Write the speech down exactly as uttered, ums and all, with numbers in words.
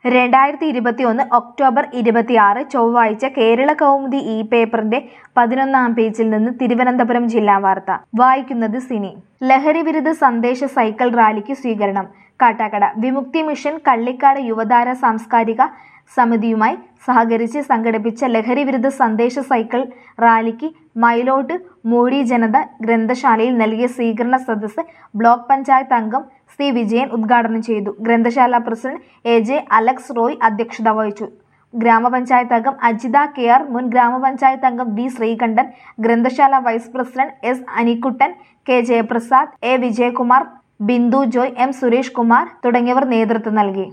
രണ്ടായിരത്തി ഇരുപത്തിയൊന്ന് ഒക്ടോബർ ഇരുപത്തിയാറ് ചൊവ്വാഴ്ച കേരള കൗമുദി ഈ പേപ്പറിന്റെ പതിനൊന്നാം പേജിൽ നിന്ന് തിരുവനന്തപുരം ജില്ലാ വാർത്ത വായിക്കുന്നത് സിനി. ലഹരിവിരുദ്ധ സന്ദേശ സൈക്കിൾ റാലിക്ക് സ്വീകരണം. കാട്ടാക്കട വിമുക്തി മിഷൻ കള്ളിക്കാട് യുവതാര സാംസ്കാരിക സമിതിയുമായി സഹകരിച്ച് സംഘടിപ്പിച്ച ലഹരിവിരുദ്ധ സന്ദേശ സൈക്കിൾ റാലിക്ക് മയിലോട്ട് മൂഴി ജനത ഗ്രന്ഥശാലയിൽ നൽകിയ സ്വീകരണ സദസ്സ് ബ്ലോക്ക് പഞ്ചായത്ത് അംഗം സി വിജയൻ ഉദ്ഘാടനം ചെയ്തു. ഗ്രന്ഥശാല president A J Alex Roy അധ്യക്ഷത വഹിച്ചു. ഗ്രാമപഞ്ചായത്ത് അംഗം അജിത കെ ആർ, മുൻ ഗ്രാമപഞ്ചായത്ത് അംഗം വി ശ്രീകണ്ഠൻ, ഗ്രന്ഥശാല vice president S Anikuttan, K Jayaprasad, A Vijayakumar, Bindu Joy, M Suresh Kumar തുടങ്ങിയവർ നേതൃത്വം നൽകി.